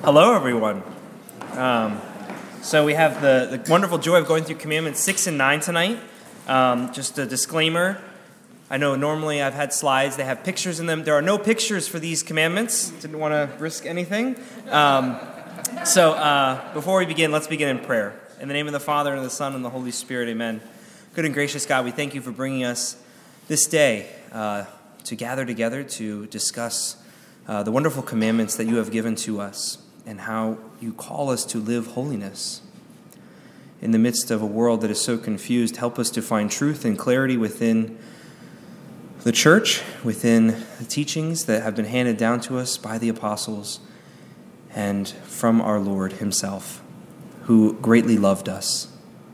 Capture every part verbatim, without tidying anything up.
Hello, everyone. Um, so we have the, the wonderful joy of going through Commandments six and nine tonight. Um, just a disclaimer. I know normally I've had slides. They have pictures in them. There are no pictures for these commandments. Didn't want to risk anything. Um, so uh, before we begin, let's begin in prayer. In the name of the Father, and of the Son, and the Holy Spirit, amen. Good and gracious God, we thank you for bringing us this day uh, to gather together to discuss uh, the wonderful commandments that you have given to us, and how you call us to live holiness. In the midst of a world that is so confused, help us to find truth and clarity within the church, within the teachings that have been handed down to us by the apostles and from our Lord himself, who greatly loved us.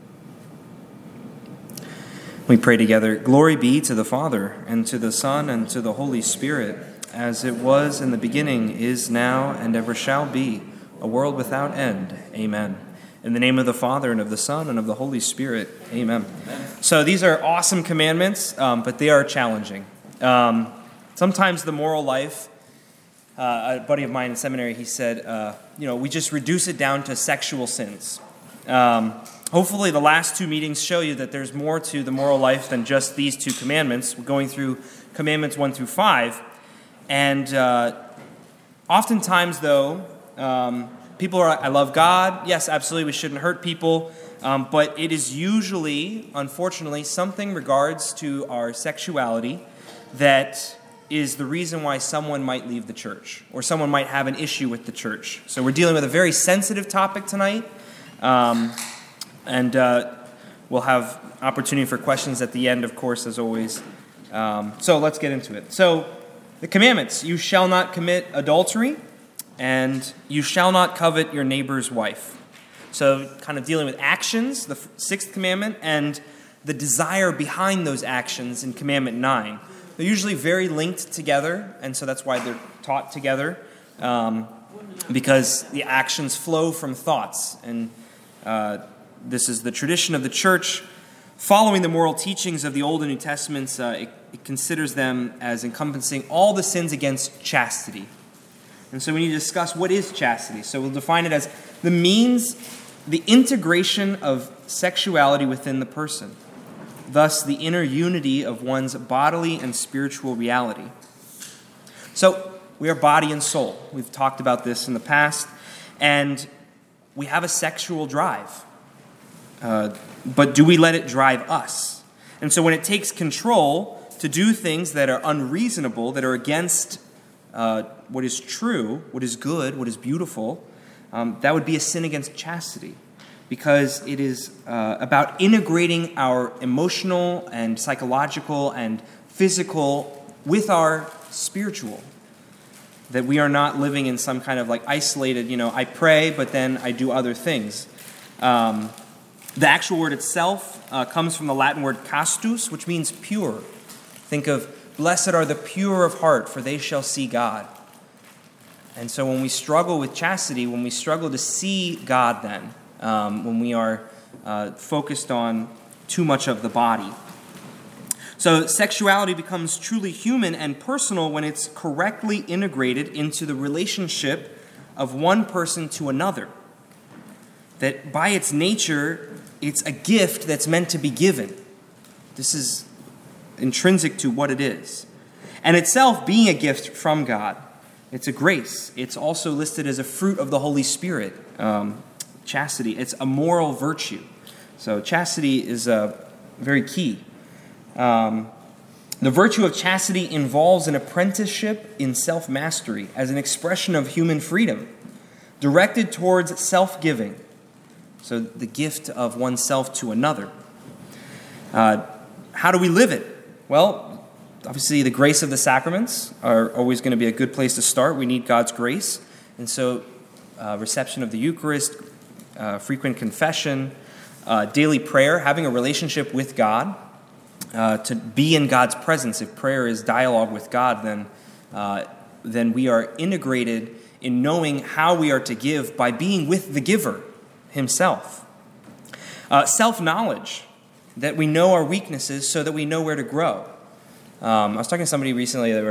We pray together, glory be to the Father, and to the Son, and to the Holy Spirit, as it was in the beginning, is now, and ever shall be, a world without end. Amen. In the name of the Father, and of the Son, and of the Holy Spirit. Amen. Amen. So these are awesome commandments, um, but they are challenging. Um, sometimes the moral life, uh, a buddy of mine in seminary, he said, uh, you know, we just reduce it down to sexual sins. Um, hopefully the last two meetings show you that there's more to the moral life than just these two commandments. We're going through commandments one through five. And uh, oftentimes, though, um, people are, I love God. Yes, absolutely, we shouldn't hurt people. Um, but it is usually, unfortunately, something in regards to our sexuality that is the reason why someone might leave the church, or someone might have an issue with the church. So we're dealing with a very sensitive topic tonight. Um, and uh, we'll have opportunity for questions at the end, of course, as always. Um, so let's get into it. So, the commandments: you shall not commit adultery, and you shall not covet your neighbor's wife. So kind of dealing with actions, the sixth commandment, and the desire behind those actions in commandment nine. They're usually very linked together, and so that's why they're taught together, um, because the actions flow from thoughts. And uh, this is the tradition of the church. Following the moral teachings of the Old and New Testaments, uh, it, it considers them as encompassing all the sins against chastity. And so we need to discuss what is chastity. So we'll define it as the means, the integration of sexuality within the person, thus the inner unity of one's bodily and spiritual reality. So we are body and soul. We've talked about this in the past, and we have a sexual drive. Uh, but do we let it drive us? And so when it takes control to do things that are unreasonable, that are against uh, what is true, what is good, what is beautiful, um, that would be a sin against chastity, because it is uh, about integrating our emotional and psychological and physical with our spiritual. That we are not living in some kind of like isolated, you know, I pray, but then I do other things. Um, The actual word itself uh, comes from the Latin word castus, which means pure. Think of, blessed are the pure of heart, for they shall see God. And so when we struggle with chastity, when we struggle to see God then, um, when we are uh, focused on too much of the body. So sexuality becomes truly human and personal when it's correctly integrated into the relationship of one person to another. That by its nature, it's a gift that's meant to be given. This is intrinsic to what it is. And itself being a gift from God. It's a grace. It's also listed as a fruit of the Holy Spirit. Um, chastity. It's a moral virtue. So chastity is uh, very key. Um, the virtue of chastity involves an apprenticeship in self-mastery as an expression of human freedom, directed towards self-giving. So the gift of oneself to another. Uh, how do we live it? Well, obviously the grace of the sacraments are always going to be a good place to start. We need God's grace. And so uh, reception of the Eucharist, uh, frequent confession, uh, daily prayer, having a relationship with God, uh, to be in God's presence. If prayer is dialogue with God, then, uh, then we are integrated in knowing how we are to give by being with the giver himself. Uh, self-knowledge, that we know our weaknesses so that we know where to grow. Um, I was talking to somebody recently that were like,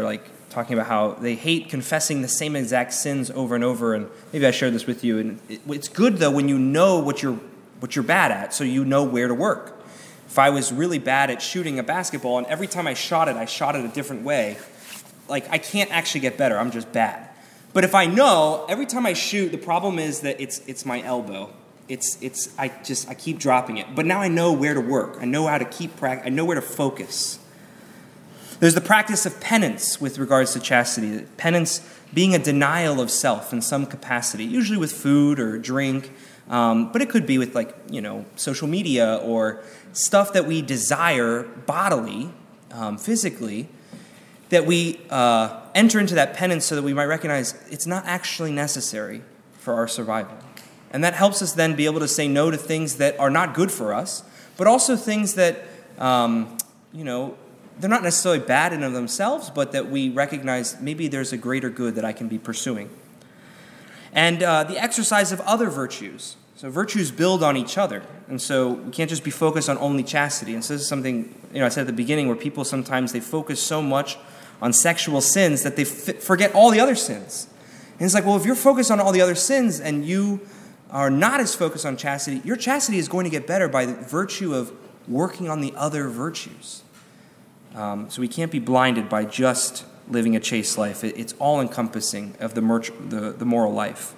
talking about how they hate confessing the same exact sins over and over. And maybe I shared this with you. And it, it's good, though, when you know what you're what you're bad at, so you know where to work. If I was really bad at shooting a basketball, and every time I shot it, I shot it a different way, like, I can't actually get better. I'm just bad. But if I know, every time I shoot, the problem is that it's it's my elbow. It's it's I just I keep dropping it. But now I know where to work. I know how to keep practice. I know where to focus. There's the practice of penance with regards to chastity. Penance being a denial of self in some capacity, usually with food or drink, um, but it could be with, like, you know, social media or stuff that we desire bodily, um, physically, that we uh, enter into that penance so that we might recognize it's not actually necessary for our survival. And that helps us then be able to say no to things that are not good for us, but also things that, um, you know, they're not necessarily bad in and of themselves, but that we recognize maybe there's a greater good that I can be pursuing. And uh, the exercise of other virtues. So virtues build on each other. And so we can't just be focused on only chastity. And so this is something, you know, I said at the beginning, where people sometimes they focus so much on sexual sins that they f- forget all the other sins. And it's like, well, if you're focused on all the other sins and you are not as focused on chastity, your chastity is going to get better by the virtue of working on the other virtues. Um, so we can't be blinded by just living a chaste life. It, it's all-encompassing of the, mer- the, the moral life.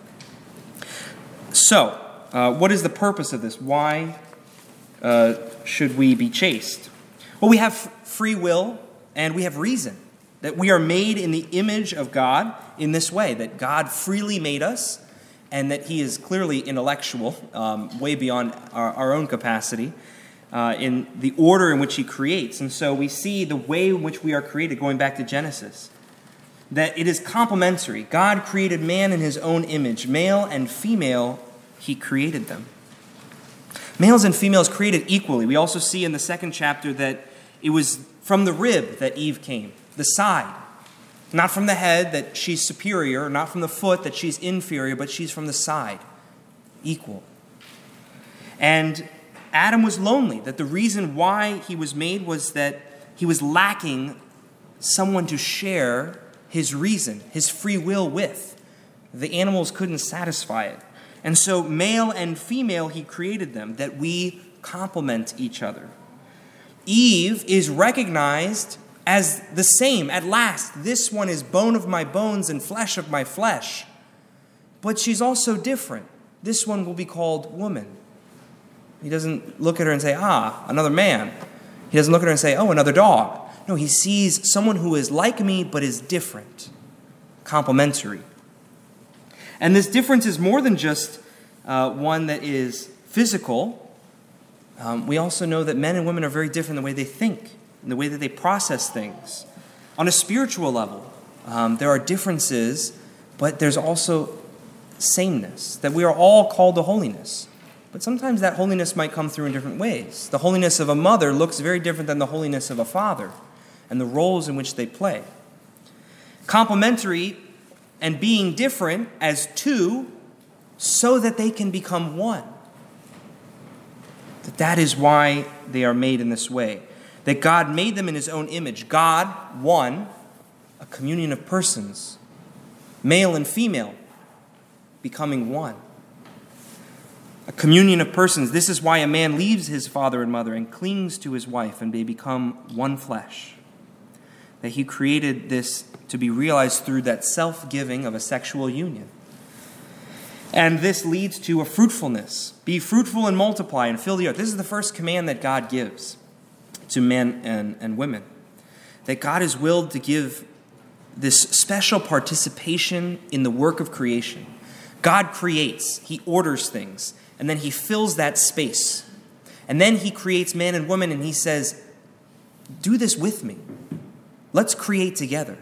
So, uh, what is the purpose of this? Why uh, should we be chaste? Well, we have free will and we have reason. That we are made in the image of God in this way, that God freely made us, and that he is clearly intellectual, um, way beyond our, our own capacity, uh, in the order in which he creates. And so we see the way in which we are created, going back to Genesis, that it is complementary. God created man in his own image. Male and female, he created them. Males and females created equally. We also see in the second chapter that it was from the rib that Eve came, the side. Not from the head that she's superior, not from the foot that she's inferior, but she's from the side, equal. And Adam was lonely, that the reason why he was made was that he was lacking someone to share his reason, his free will with. The animals couldn't satisfy it. And so male and female, he created them, that we complement each other. Eve is recognized as the same. At last, this one is bone of my bones and flesh of my flesh. But she's also different. This one will be called woman. He doesn't look at her and say, ah, another man. He doesn't look at her and say, oh, another dog. No, he sees someone who is like me but is different, complementary. And this difference is more than just uh, one that is physical. Um, we also know that men and women are very different in the way they think, in the way that they process things. On a spiritual level, um, there are differences, but there's also sameness, that we are all called to holiness. But sometimes that holiness might come through in different ways. The holiness of a mother looks very different than the holiness of a father, and the roles in which they play. Complementary and being different as two so that they can become one. That that is why they are made in this way. That God made them in his own image. God, one, a communion of persons, male and female, becoming one. A communion of persons. This is why a man leaves his father and mother and clings to his wife, and they become one flesh. That he created this to be realized through that self-giving of a sexual union. And this leads to a fruitfulness. Be fruitful and multiply and fill the earth. This is the first command that God gives to men and, and women. That God is willed to give this special participation in the work of creation. God creates, he orders things, and then he fills that space. And then he creates man and woman, and he says, do this with me. Let's create together.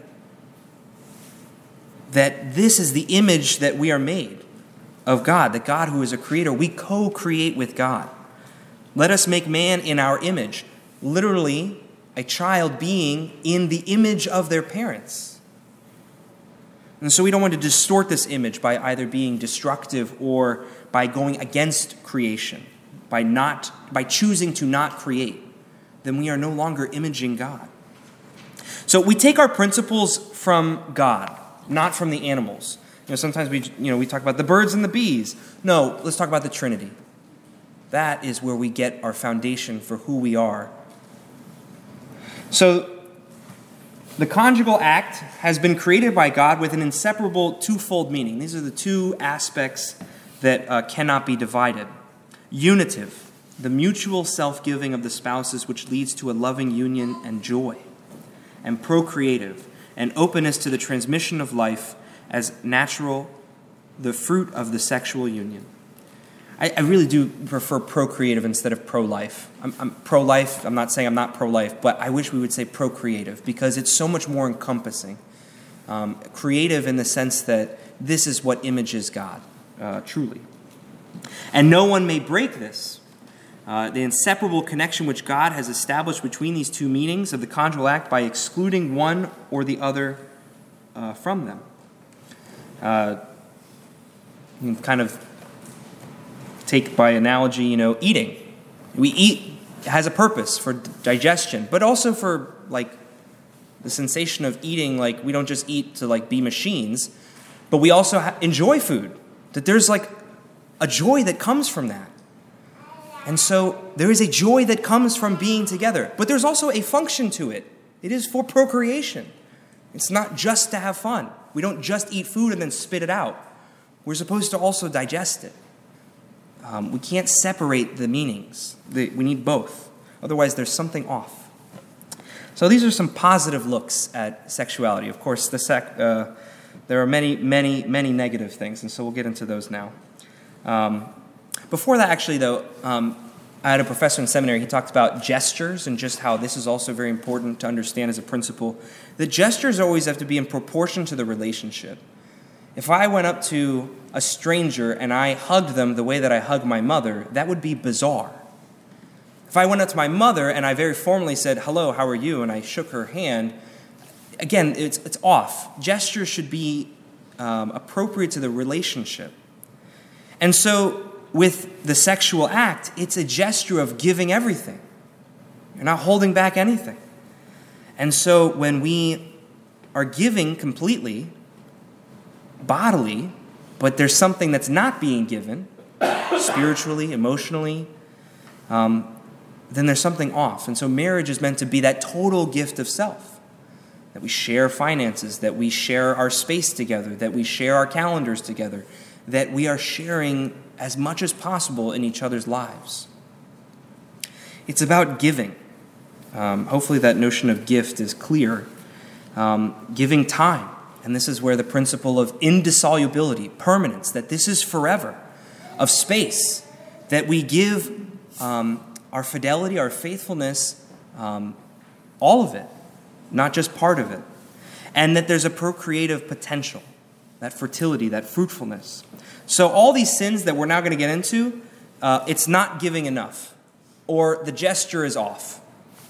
That this is the image that we are made of God, that God who is a creator, we co-create with God. Let us make man in our image. Literally, a child being in the image of their parents. And so we don't want to distort this image by either being destructive or by going against creation, by not by choosing to not create. Then we are no longer imaging God. So we take our principles from God, not from the animals. You know, sometimes we, you know, we talk about the birds and the bees. No, let's talk about the Trinity. That is where we get our foundation for who we are. So the conjugal act has been created by God with an inseparable twofold meaning. These are the two aspects that uh, cannot be divided. Unitive, the mutual self-giving of the spouses which leads to a loving union and joy. And procreative, an openness to the transmission of life as natural, the fruit of the sexual union. I, I really do prefer procreative instead of pro-life. I'm, I'm pro-life, I'm not saying I'm not pro-life, but I wish we would say procreative because it's so much more encompassing. Um, creative in the sense that this is what images God, uh, truly. And no one may break this. Uh, the inseparable connection which God has established between these two meanings of the conjugal act by excluding one or the other uh, from them. Uh, you can kind of take by analogy, you know, eating. We eat has a purpose for digestion, but also for like the sensation of eating. Like we don't just eat to like be machines, but we also ha- enjoy food. That there's like a joy that comes from that. And so there is a joy that comes from being together. But there's also a function to it. It is for procreation. It's not just to have fun. We don't just eat food and then spit it out. We're supposed to also digest it. Um, we can't separate the meanings. The, we need both. Otherwise, there's something off. So these are some positive looks at sexuality. Of course, the sec, uh, there are many, many, many negative things, and so we'll get into those now. Um, Before that, actually, though, um, I had a professor in seminary. He talked about gestures and just how this is also very important to understand as a principle. The gestures always have to be in proportion to the relationship. If I went up to a stranger and I hugged them the way that I hug my mother, that would be bizarre. If I went up to my mother and I very formally said, "Hello, how are you?" and I shook her hand, again, it's, it's off. Gestures should be um, appropriate to the relationship. And so with the sexual act, it's a gesture of giving everything. You're not holding back anything. And so when we are giving completely, bodily, but there's something that's not being given, spiritually, emotionally, um, then there's something off. And so marriage is meant to be that total gift of self. That we share finances, that we share our space together, that we share our calendars together, that we are sharing as much as possible in each other's lives. It's about giving. Um, hopefully that notion of gift is clear. Um, giving time. And this is where the principle of indissolubility, permanence, that this is forever, of space, that we give um, our fidelity, our faithfulness, um, all of it, not just part of it. And that there's a procreative potential, that fertility, that fruitfulness. So all these sins that we're now going to get into, uh, it's not giving enough, or the gesture is off.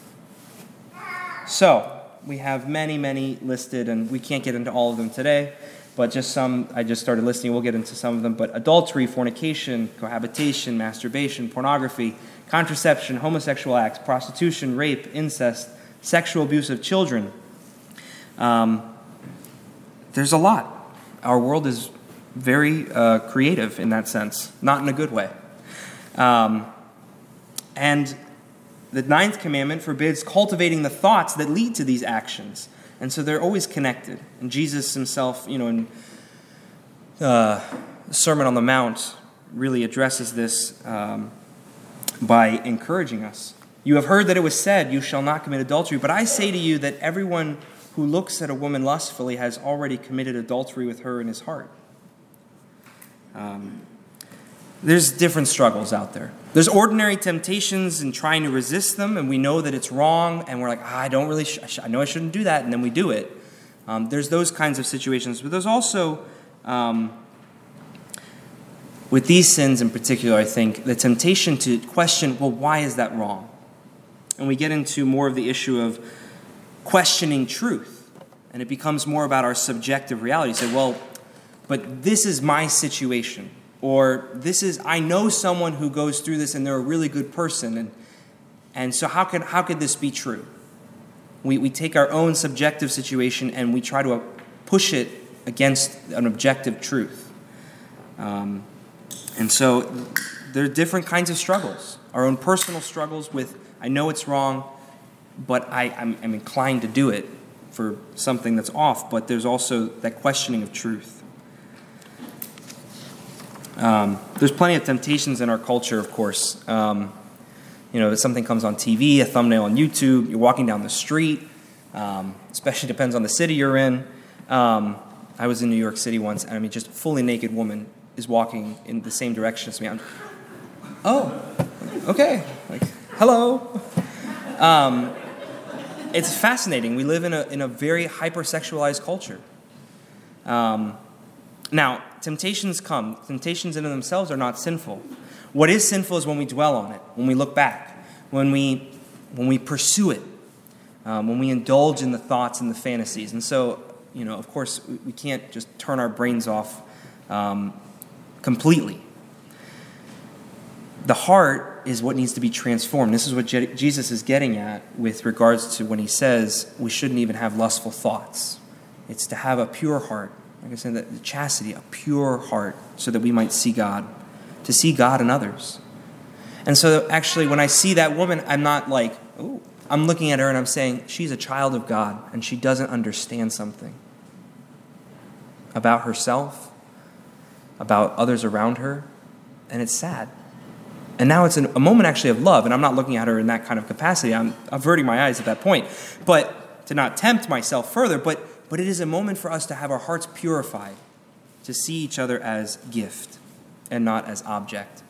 So we have many, many listed, and we can't get into all of them today, but just some, I just started listing, we'll get into some of them, but adultery, fornication, cohabitation, masturbation, pornography, contraception, homosexual acts, prostitution, rape, incest, sexual abuse of children. Um, there's a lot. Our world is very uh, creative in that sense, not in a good way. Um, and the ninth commandment forbids cultivating the thoughts that lead to these actions. And so they're always connected. And Jesus himself, you know, in uh, the Sermon on the Mount, really addresses this um, by encouraging us. You have heard that it was said, "You shall not commit adultery." But I say to you that everyone who looks at a woman lustfully has already committed adultery with her in his heart. Um, there's different struggles out there. There's ordinary temptations and trying to resist them, and we know that it's wrong, and we're like, ah, I don't really, sh- I know I shouldn't do that, and then we do it. Um, there's those kinds of situations, but there's also, um, with these sins in particular, I think, the temptation to question, well, why is that wrong? And we get into more of the issue of questioning truth, and it becomes more about our subjective reality. You say, well, but this is my situation, or this is, I know someone who goes through this and they're a really good person, and and so how could how could this be true? We, we take our own subjective situation and we try to push it against an objective truth. Um, and so there are different kinds of struggles. Our own personal struggles with, I know it's wrong, but I, I'm, I'm inclined to do it for something that's off. But there's also that questioning of truth. Um, there's plenty of temptations in our culture, of course. Um, you know, if something comes on T V, a thumbnail on YouTube, you're walking down the street, um, especially depends on the city you're in. Um, I was in New York City once, and I mean, just a fully naked woman is walking in the same direction as me. I'm, oh, okay, like, hello. Um, it's fascinating. We live in a in a very hypersexualized culture. Um, now, temptations come. Temptations in themselves are not sinful. What is sinful is when we dwell on it, when we look back, when we when we pursue it, um, when we indulge in the thoughts and the fantasies. And so, you know, of course, we can't just turn our brains off um, completely. The heart is what needs to be transformed. This is what Je- Jesus is getting at with regards to when he says we shouldn't even have lustful thoughts. It's to have a pure heart. Like I said, that the chastity, a pure heart, so that we might see God, to see God in others. And so actually, when I see that woman, I'm not like, oh, I'm looking at her and I'm saying, she's a child of God, and she doesn't understand something about herself, about others around her, and it's sad. And now it's an, a moment actually of love, and I'm not looking at her in that kind of capacity. I'm averting my eyes at that point, but to not tempt myself further, but But it is a moment for us to have our hearts purified, to see each other as gift and not as object.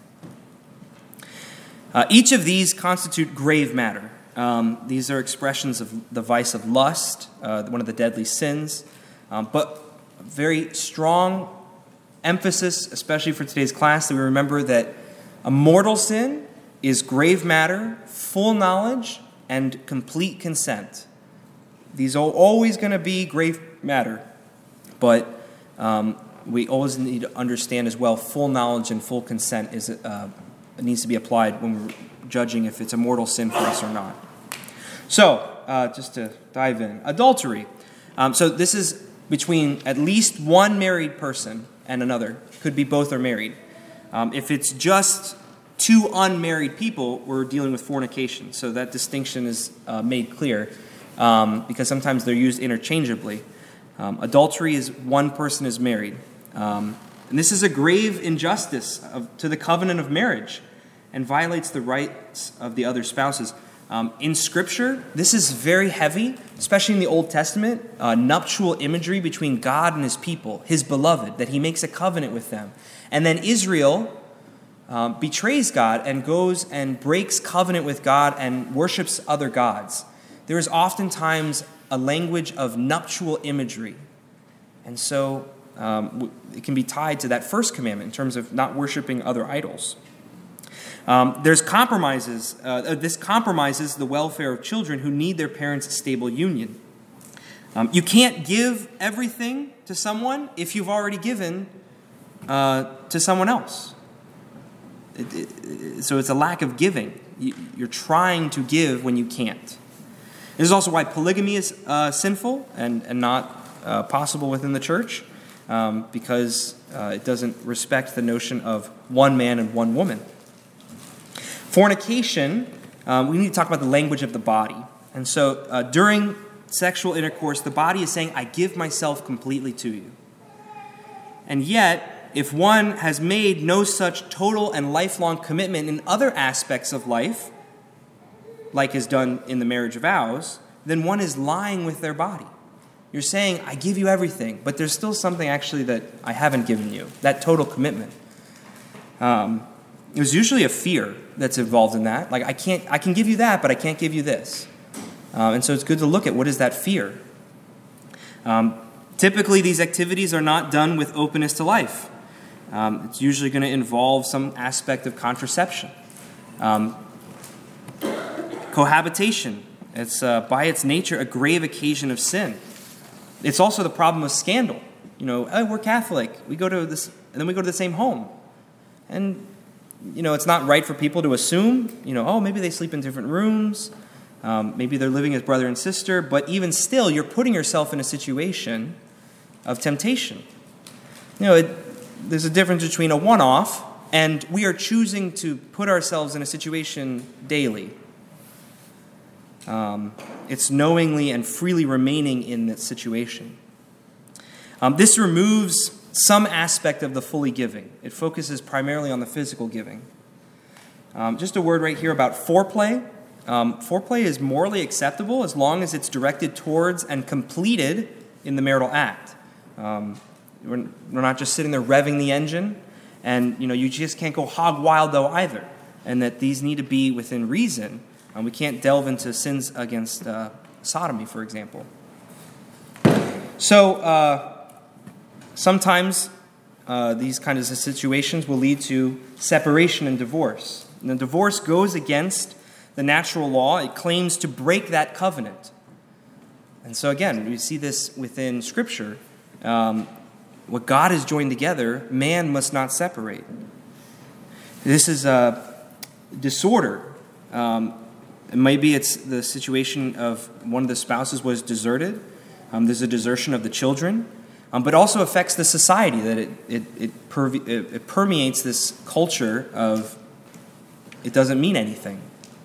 Uh, each of these constitute grave matter. Um, these are expressions of the vice of lust, uh, one of the deadly sins, um, but very strong emphasis, especially for today's class, that we remember that a mortal sin is grave matter, full knowledge, and complete consent. These are always going to be grave matter, but um, we always need to understand as well full knowledge and full consent is uh, needs to be applied when we're judging if it's a mortal sin for us or not. So, uh, just to dive in, adultery. Um, so this is between at least one married person and another. Could be both are married. Um, if it's just two unmarried people, we're dealing with fornication. So that distinction is uh, made clear. Um, because sometimes they're used interchangeably. Um, adultery is one person is married. Um, and this is a grave injustice of, to the covenant of marriage and violates the rights of the other spouses. Um, in Scripture, this is very heavy, especially in the Old Testament, uh, nuptial imagery between God and his people, his beloved, that he makes a covenant with them. And then Israel um, betrays God and goes and breaks covenant with God and worships other gods. There is oftentimes a language of nuptial imagery. And so um, it can be tied to that first commandment in terms of not worshiping other idols. Um, there's compromises. Uh, this compromises the welfare of children who need their parents' stable union. Um, you can't give everything to someone if you've already given uh, to someone else. It, it, so it's a lack of giving. You, you're trying to give when you can't. This is also why polygamy is uh, sinful and, and not uh, possible within the church, um, because uh, it doesn't respect the notion of one man and one woman. Fornication, um, we need to talk about the language of the body. And so uh, during sexual intercourse, the body is saying, I give myself completely to you. And yet, if one has made no such total and lifelong commitment in other aspects of life, like is done in the marriage vows, then one is lying with their body. You're saying, I give you everything, but there's still something actually that I haven't given you, that total commitment. Um, there's usually a fear that's involved in that. Like, I can't, I can give you that, but I can't give you this. Um, and so it's good to look at what is that fear. Um, typically, these activities are not done with openness to life. Um, it's usually going to involve some aspect of contraception. Um, Cohabitation, it's uh, by its nature a grave occasion of sin. It's also the problem of scandal. You know, oh, we're Catholic, we go to this, and then we go to the same home. And, you know, it's not right for people to assume, you know, oh, maybe they sleep in different rooms. Um, maybe they're living as brother and sister, but even still, you're putting yourself in a situation of temptation. You know, it, there's a difference between a one-off and we are choosing to put ourselves in a situation daily. Um, it's knowingly and freely remaining in that situation. Um, this removes some aspect of the fully giving. It focuses primarily on the physical giving. Um, just a word right here about foreplay. Um, foreplay is morally acceptable as long as it's directed towards and completed in the marital act. Um, we're, we're not just sitting there revving the engine, and you know you just can't go hog wild though either. And that these need to be within reason. Um, we can't delve into sins against uh, sodomy, for example. So uh, sometimes uh, these kinds of situations will lead to separation and divorce. And the divorce goes against the natural law. It claims to break that covenant. And so again, we see this within Scripture. Um, what God has joined together, man must not separate. This is a disorder. Um, maybe it's the situation of one of the spouses was deserted. Um, there's a desertion of the children. Um, but also affects the society, that it, it, it, perve- it, it permeates this culture of it doesn't mean anything.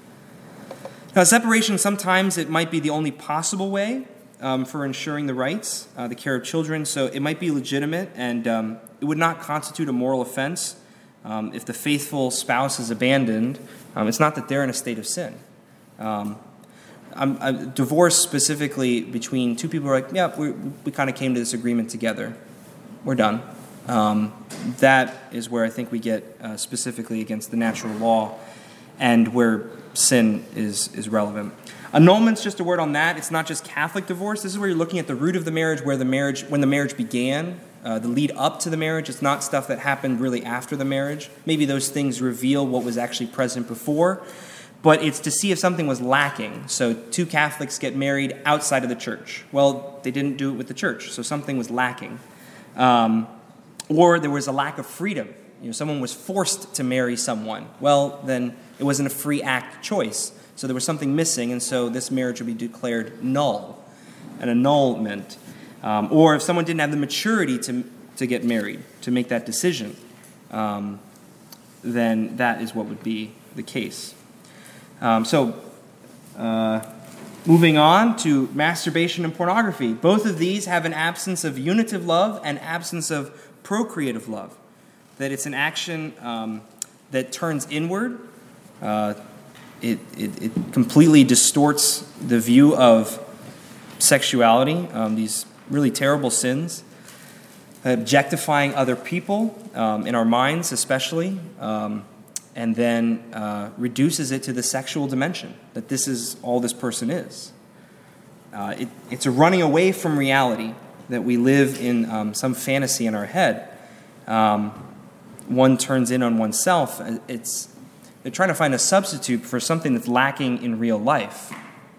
Now, separation, sometimes it might be the only possible way um, for ensuring the rights, uh, the care of children. So it might be legitimate, and um, it would not constitute a moral offense um, if the faithful spouse is abandoned. Um, it's not that they're in a state of sin. Um, I'm, I'm, divorce specifically between two people who are like, yeah, we, we kind of came to this agreement together. We're done. Um, that is where I think we get uh, specifically against the natural law and where sin is, is relevant. Annulment's just a word on that. It's not just Catholic divorce. This is where you're looking at the root of the marriage, where the marriage, when the marriage began, uh, the lead up to the marriage. It's not stuff that happened really after the marriage. Maybe those things reveal what was actually present before, but it's to see if something was lacking. So two Catholics get married outside of the church. Well, they didn't do it with the church, so something was lacking. Um, or there was a lack of freedom. You know, someone was forced to marry someone. Well, then it wasn't a free act choice. So there was something missing, and so this marriage would be declared null, an annulment. Um, or if someone didn't have the maturity to to get married, to make that decision, um, then that is what would be the case. Um, so, uh, moving on to masturbation and pornography. Both of these have an absence of unitive love and absence of procreative love. That it's an action um, that turns inward. Uh, it, it, it completely distorts the view of sexuality, um, these really terrible sins. Objectifying other people, um, in our minds especially, um, and then uh, reduces it to the sexual dimension, that this is all this person is. Uh, it, it's a running away from reality, that we live in um, some fantasy in our head. Um, one turns in on oneself. It's they're trying to find a substitute for something that's lacking in real life.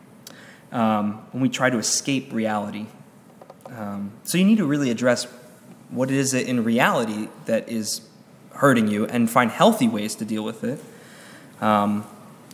Um, when we try to escape reality. Um, so you need to really address what it is in reality that is hurting you and find healthy ways to deal with it. Um,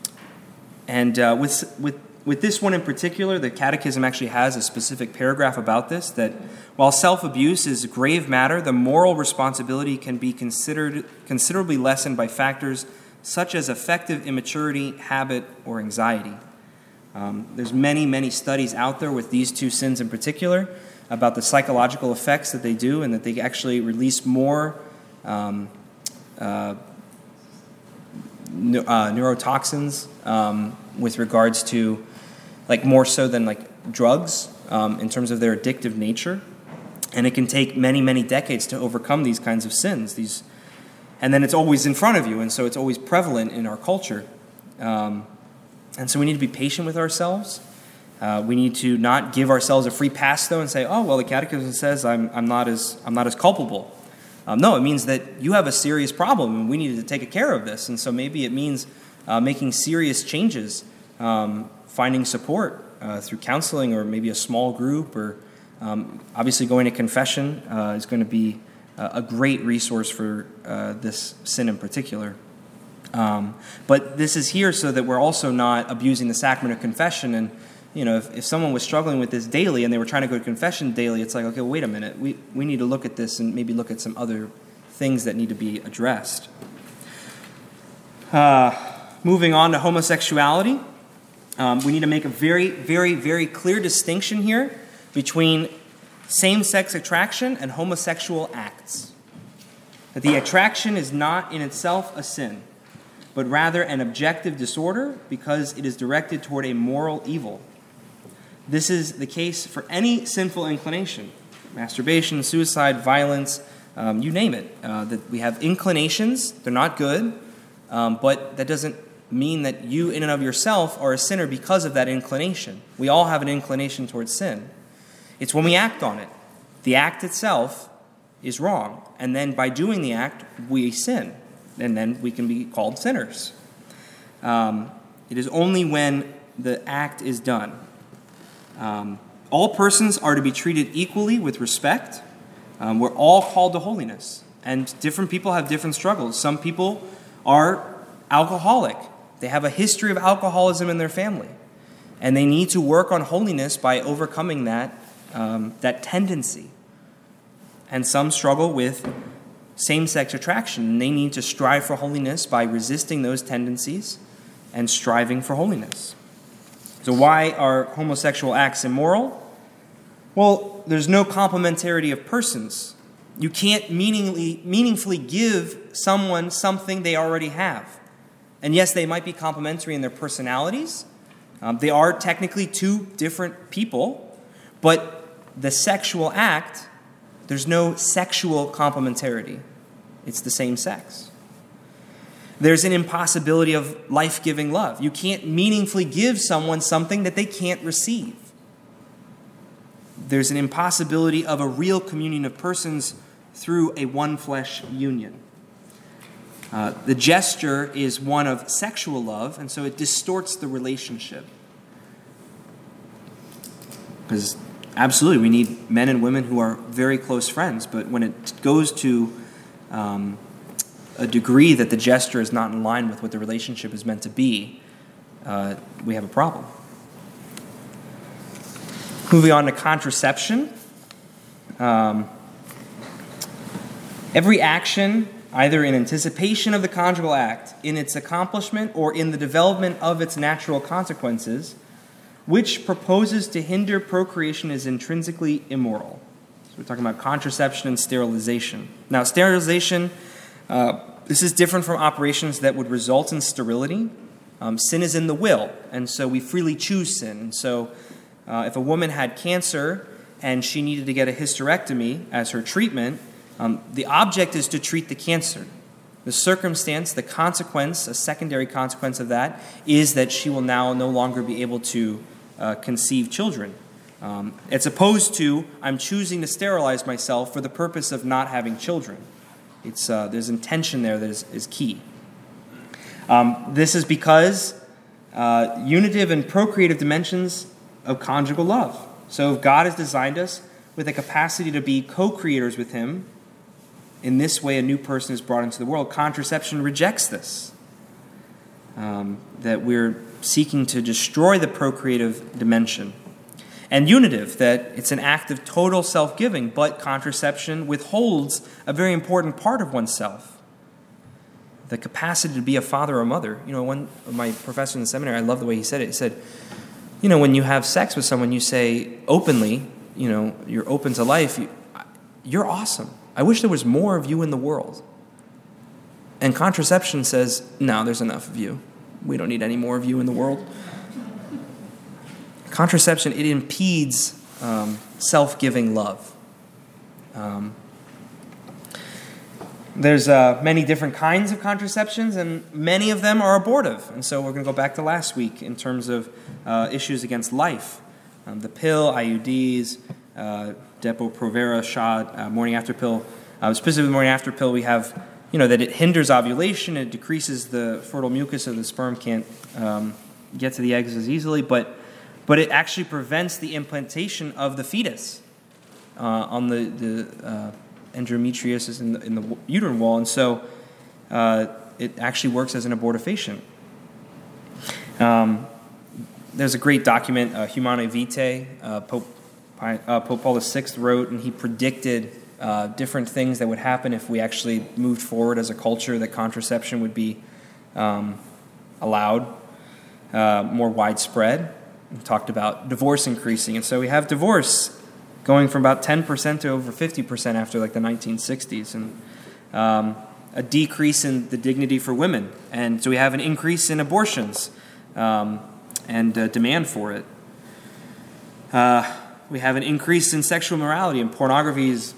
and uh, with, with, with this one in particular, the Catechism actually has a specific paragraph about this, that while self-abuse is a grave matter, the moral responsibility can be considered considerably lessened by factors such as affective immaturity, habit, or anxiety. Um, there's many, many studies out there with these two sins in particular about the psychological effects that they do, and that they actually release more um, uh, ne- uh, neurotoxins um, with regards to, like more so than like drugs um, in terms of their addictive nature. And it can take many, many decades to overcome these kinds of sins. These, and then it's always in front of you, and so it's always prevalent in our culture. Um, and so we need to be patient with ourselves. Uh, we need to not give ourselves a free pass, though, and say, "Oh, well, the Catechism says I'm I'm not as I'm not as culpable." Um, no, it means that you have a serious problem, and we need to take care of this. And so maybe it means uh, making serious changes, um, finding support uh, through counseling, or maybe a small group, or um, obviously going to confession uh, is going to be uh, a great resource for uh, this sin in particular. Um, but this is here so that we're also not abusing the sacrament of confession. And, you know, if, if someone was struggling with this daily and they were trying to go to confession daily, it's like, okay, well, wait a minute. We, we need to look at this and maybe look at some other things that need to be addressed. Uh, moving on to homosexuality, um, we need to make a very, very, very clear distinction here between same-sex attraction and homosexual acts. That the attraction is not in itself a sin, but rather an objective disorder because it is directed toward a moral evil. This is the case for any sinful inclination, masturbation, suicide, violence, um, you name it. Uh, that we have inclinations, they're not good, um, but that doesn't mean that you in and of yourself are a sinner because of that inclination. We all have an inclination towards sin. It's when we act on it. The act itself is wrong, and then by doing the act, we sin. And then we can be called sinners. Um, it is only when the act is done. Um, all persons are to be treated equally with respect. Um, we're all called to holiness. And different people have different struggles. Some people are alcoholic. They have a history of alcoholism in their family. And they need to work on holiness by overcoming that, um, that tendency. And some struggle with same-sex attraction, and they need to strive for holiness by resisting those tendencies and striving for holiness. So why are homosexual acts immoral? Well, there's no complementarity of persons. You can't meaningfully, meaningfully give someone something they already have. And yes, they might be complementary in their personalities. Um, they are technically two different people, but the sexual act, there's no sexual complementarity. It's the same sex. There's an impossibility of life-giving love. You can't meaningfully give someone something that they can't receive. There's an impossibility of a real communion of persons through a one-flesh union. Uh, the gesture is one of sexual love, and so it distorts the relationship. Because absolutely, we need men and women who are very close friends, but when it goes to um, a degree that the gesture is not in line with what the relationship is meant to be, uh, we have a problem. Moving on to contraception. Um, every action, either in anticipation of the conjugal act, in its accomplishment, or in the development of its natural consequences, which proposes to hinder procreation is intrinsically immoral. So we're talking about contraception and sterilization. Now, sterilization, uh, this is different from operations that would result in sterility. Um, sin is in the will, and so we freely choose sin. And so uh, if a woman had cancer and she needed to get a hysterectomy as her treatment, um, the object is to treat the cancer. The circumstance, the consequence, a secondary consequence of that, is that she will now no longer be able to uh, conceive children. Um, as opposed to, I'm choosing to sterilize myself for the purpose of not having children. It's uh, there's intention there that is, is key. Um, this is because uh, unitive and procreative dimensions of conjugal love. So if God has designed us with a capacity to be co-creators with Him, in this way a new person is brought into the world. Contraception rejects this. Um, that we're seeking to destroy the procreative dimension. And unitive, that it's an act of total self-giving, but contraception withholds a very important part of oneself. The capacity to be a father or mother. You know, one of my professor in the seminary, I love the way he said it. He said, you know, when you have sex with someone, you say openly, you know, you're open to life, you, you're awesome. I wish there was more of you in the world. And contraception says, no, there's enough of you. We don't need any more of you in the world. Contraception, it impedes um, self-giving love. Um, there's uh, many different kinds of contraceptions, and many of them are abortive. And so we're going to go back to last week in terms of uh, issues against life. Um, the pill, I U Ds, uh, Depo-Provera shot, uh, morning after pill. Uh, specifically, the morning after pill, we have, you know, that it hinders ovulation, it decreases the fertile mucus, so the sperm can't um, get to the eggs as easily, but but it actually prevents the implantation of the fetus uh, on the, the uh, endometriosis in the, in the uterine wall. And so uh, it actually works as an abortifacient. Um, there's a great document, uh, Humanae Vitae, uh, Pope, uh, Pope Paul the Sixth wrote, and he predicted uh, different things that would happen if we actually moved forward as a culture, that contraception would be um, allowed, uh, more widespread. We talked about divorce increasing, and so we have divorce going from about ten percent to over fifty percent after like the nineteen sixties, and um, a decrease in the dignity for women. And so we have an increase in abortions um, and uh, demand for it. Uh, we have an increase in sexual immorality, and pornography is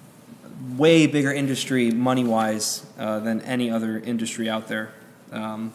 way bigger industry money-wise uh, than any other industry out there. Um,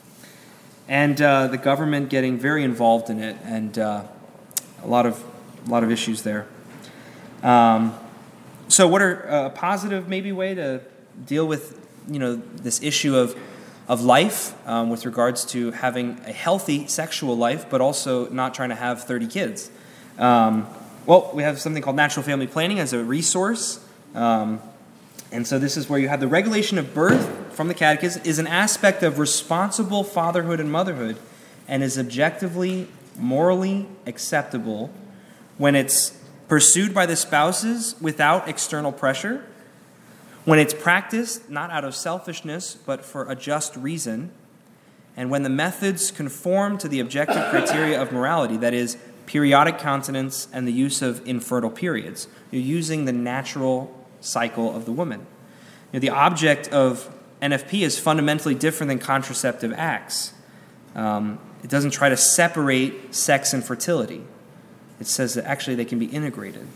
and uh, the government getting very involved in it, and uh, a lot of a lot of issues there. Um, so what are a positive maybe way to deal with, you know, this issue of of life um, with regards to having a healthy sexual life, but also not trying to have thirty kids? Um, well, we have something called natural family planning as a resource. Um, and so this is where you have the regulation of birth from the Catechism is an aspect of responsible fatherhood and motherhood, and is objectively, morally acceptable when it's pursued by the spouses without external pressure, when it's practiced not out of selfishness but for a just reason, and when the methods conform to the objective criteria of morality, that is, periodic continence and the use of infertile periods. You're using the natural cycle of the woman. You know, the object of N F P is fundamentally different than contraceptive acts. Um, it doesn't try to separate sex and fertility. It says that actually they can be integrated.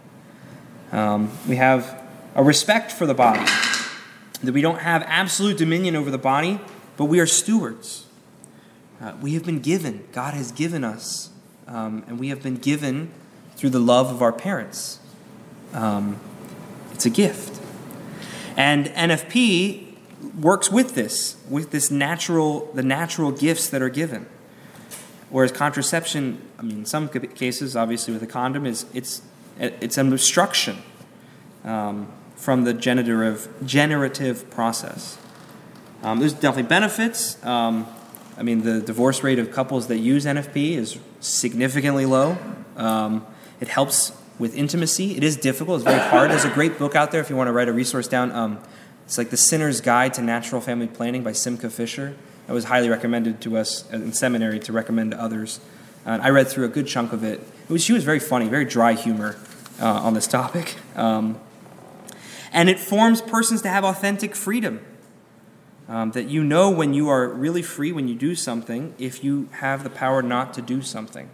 Um, we have a respect for the body, that we don't have absolute dominion over the body, but we are stewards. Uh, we have been given, God has given us, um, and we have been given through the love of our parents. Um, it's a gift. And N F P works with this, with this natural, the natural gifts that are given. Whereas contraception, I mean, in some cases, obviously with a condom, is it's it's an obstruction um, from the generative generative process. Um, there's definitely benefits. Um, I mean, the divorce rate of couples that use N F P is significantly low. Um, it helps with intimacy. It is difficult. It's very hard. There's a great book out there if you want to write a resource down. Um, it's like The Sinner's Guide to Natural Family Planning by Simca Fisher. It was highly recommended to us in seminary to recommend to others. Uh, I read through a good chunk of it. It was, she was very funny, very dry humor uh, on this topic. Um, and it forms persons to have authentic freedom. Um, that you know when you are really free when you do something, if you have the power not to do something.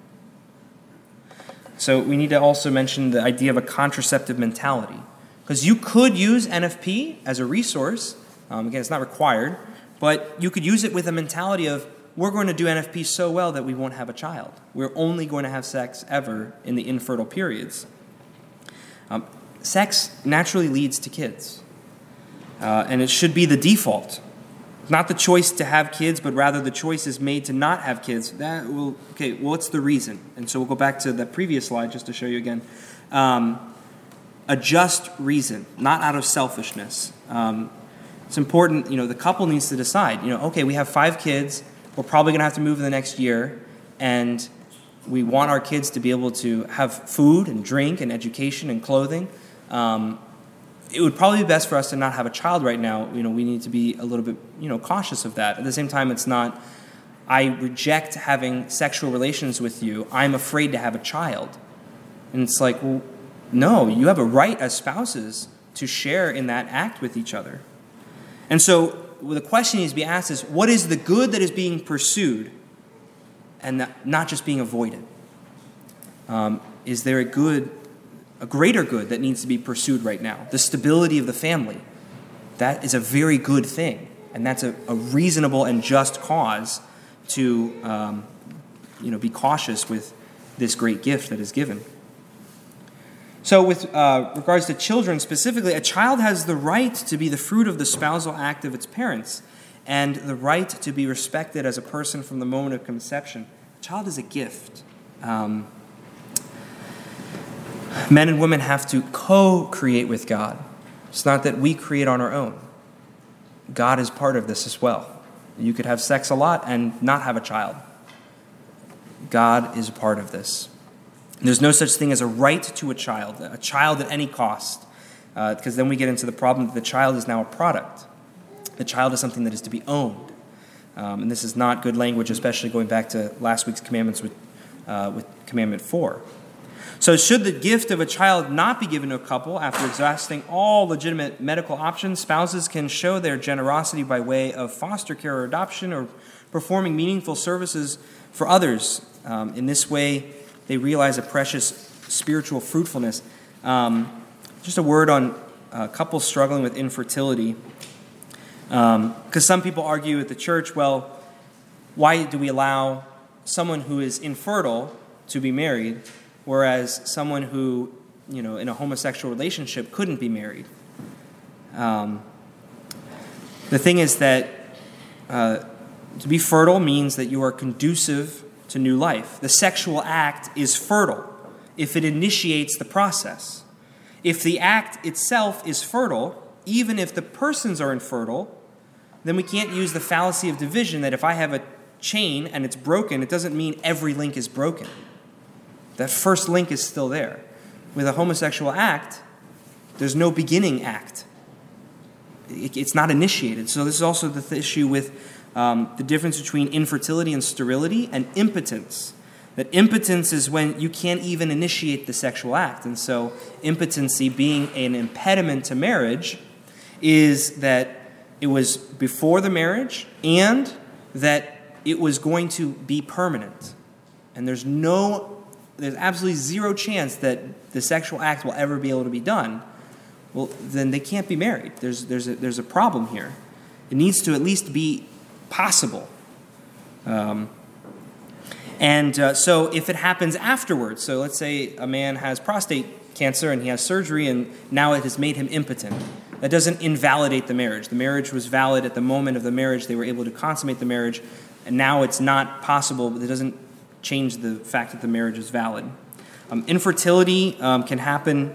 So we need to also mention the idea of a contraceptive mentality. Because you could use N F P as a resource. Um, again, it's not required. But you could use it with a mentality of, we're going to do N F P so well that we won't have a child. We're only going to have sex ever in the infertile periods. Um, sex naturally leads to kids. Uh, and it should be the default. Not the choice to have kids, but rather the choice is made to not have kids. That will, okay, well, what's the reason? And so we'll go back to the previous slide just to show you again. Um, a just reason, not out of selfishness. Um, It's important, you know, the couple needs to decide, you know, okay, we have five kids, we're probably going to have to move in the next year, and we want our kids to be able to have food and drink and education and clothing. Um, it would probably be best for us to not have a child right now. You know, we need to be a little bit, you know, cautious of that. At the same time, it's not, I reject having sexual relations with you, I'm afraid to have a child. And it's like, well, no, you have a right as spouses to share in that act with each other. And so well, the question needs to be asked is, what is the good that is being pursued and not just being avoided? Um, is there a good, a greater good that needs to be pursued right now? The stability of the family. That is a very good thing. And that's a, a reasonable and just cause to um, you know, be cautious with this great gift that is given. So with uh, regards to children specifically, a child has the right to be the fruit of the spousal act of its parents and the right to be respected as a person from the moment of conception. A child is a gift. Um, men and women have to co-create with God. It's not that we create on our own. God is part of this as well. You could have sex a lot and not have a child. God is a part of this. There's no such thing as a right to a child, a child at any cost, uh, because then we get into the problem that the child is now a product. The child is something that is to be owned. Um, and this is not good language, especially going back to last week's commandments with, uh, with Commandment four. So should the gift of a child not be given to a couple after exhausting all legitimate medical options, spouses can show their generosity by way of foster care or adoption or performing meaningful services for others. Um, in this way, they realize a precious spiritual fruitfulness. Um, just a word on uh, couples struggling with infertility. Because um, some people argue at the church, well, why do we allow someone who is infertile to be married, whereas someone who, you know, in a homosexual relationship couldn't be married? Um, the thing is that uh, to be fertile means that you are conducive to new life. The sexual act is fertile if it initiates the process. If the act itself is fertile, even if the persons are infertile, then we can't use the fallacy of division that if I have a chain and it's broken, it doesn't mean every link is broken. That first link is still there. With a homosexual act, there's no beginning act. It's not initiated. So this is also the th- issue with um, the difference between infertility and sterility and impotence. That impotence is when you can't even initiate the sexual act. And so impotency being an impediment to marriage is that it was before the marriage and that it was going to be permanent. And there's no, there's absolutely zero chance that the sexual act will ever be able to be done. Well, then they can't be married. There's, there's, a, there's a problem here. It needs to at least be possible. Um, and uh, so if it happens afterwards, so let's say a man has prostate cancer and he has surgery and now it has made him impotent. That doesn't invalidate the marriage. The marriage was valid at the moment of the marriage. They were able to consummate the marriage, and now it's not possible, but it doesn't change the fact that the marriage is valid. Um, infertility um, can happen